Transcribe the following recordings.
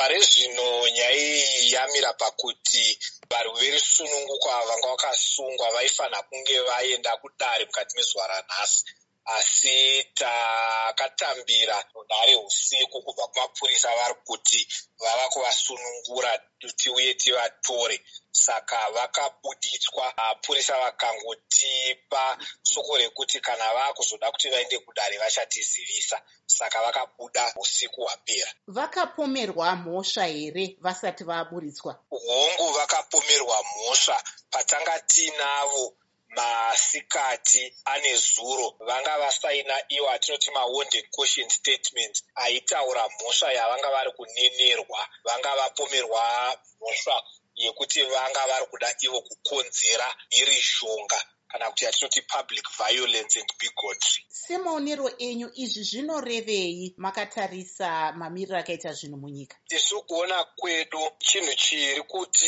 pari zvino nyaya iyi yamira pakuti varwi verusununguko ava vanga vakasungwa vaifanira kunge vaenda kudare mukati mezuva ranhasi, asi takatambira runhare usiku kubva kumapurisa vari kuti vava kuvasunungura tiuye tivatore. Saka vakabuditswa. Mapurisa vakangotipa soko rekuti kana vakuzoda kuti vaende kudare vachatizivisa. Saka vakabuda usiku hwapera. Vakapomerwa mhosva here vasati vaburitswa? Hongu, vakapomerwa mhosva. Patanga tinavo masikati ane zuro vanga vasaina iwo atinoti mawanted caution statement aitaura mhosva yavanga vari kunenerwa. Vanga vapomerwa mhosva yekuti vanga vari kuda ivo kukonzera mhirizhonga kana kuti atinoti public violence and bigotry. Semaonero enyu izvi zvinorevei makatarisa mamiriro akaita zvinhu munyika? Isu kuona kwedu chinhu chiri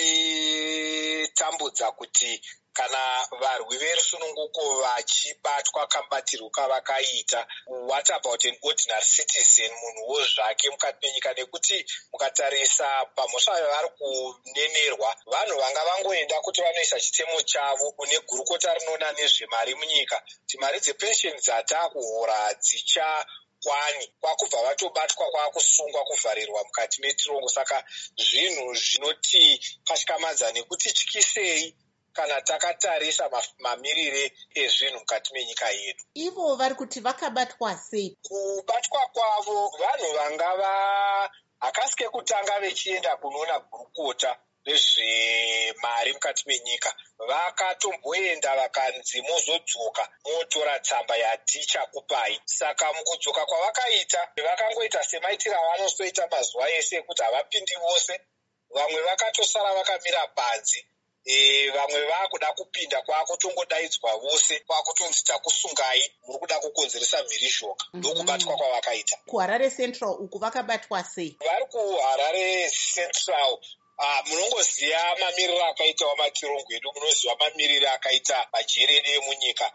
kutitambudza kuti kana varwi verusununguko vachibatwa kamubatirwo kavakaita, what about an ordinary citizen, munhuwo zvake mukati menyika? Nekuti mukatarisa pamhosva yavari kunenerwa, vanhu vanga vangoenda kuti vanoisa chitemo chavo kune gurukota rinoona nezvemari munyika, kuti mari dzepensheni dzatakuhora hadzichakwani, kwakubva vatobatwa kwakusungwa kuvharirwa mukati metirongo. Saka zvinhu zvinoti patyamadza nekuti tyisei kana takatarisa mamirire ezvinhu mukati menyika yedu. Ivo vari kuti vakabatwa sei? Kubatwa kwavo, vanhu vanga hakasike kutanga vechienda kunoona gurukota rezvemari mukati menyika, vakatomboenda vakanzi mozodzoka motora tsamba yatichakupai. Saka mukudzoka kwavakaita, vakangoita semaitira avanosoita mazuva ese ekuti havapindi vose. Vamwe vakatosara vakamira panze. Vamwe vakuda kupinda kwakutongodaidzwa vose, kwakutonzi takusungai, muri kuda kukonzeresa mhirizhonga. Ndokubatwa kwavakaita. KuHarare Central uku vakabatwa sei? Vari kuHarare Central, munongoziva mamiriro akaitawo matirongo edu, munoziva mamiriro akaita majerede emunyika.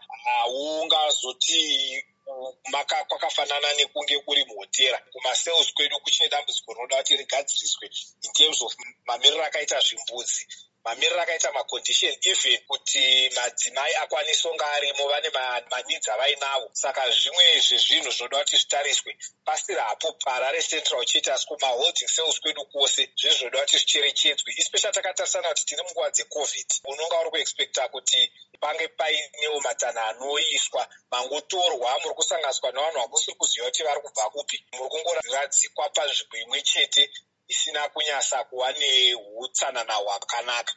Haungazoti kwakafanana nekunge kuri muhotera. Kumasales kwedu kuchine dambudziko rinoda kuti rigadziriswe in terms of mamiriro akaita zvimbudzi, mamiriro akaita macondition, even kuti madzimai akwanise kunge arimo vane manidzi avainavo. Saka zvimwe zvezvinhu zvinoda kuti zvitariswe. Pasiri hapo paHarare Central chete, asi kumaholding cells kwedu kwose zvinhu zvinoda kuti zvicherechedzwe, especially takatarisana kuti tiri munguva dzeCovid. Unonga uri kuexpecta kuti pange painewo matanho anoiswa, mangotorwa muri kusanganiswa nevanhu vamusiri kuziva kuti vari kubva kupi, muri kungoradzikwa panzvimbo imwe chete isina kunyasa kuva neutsanana hwakanaka.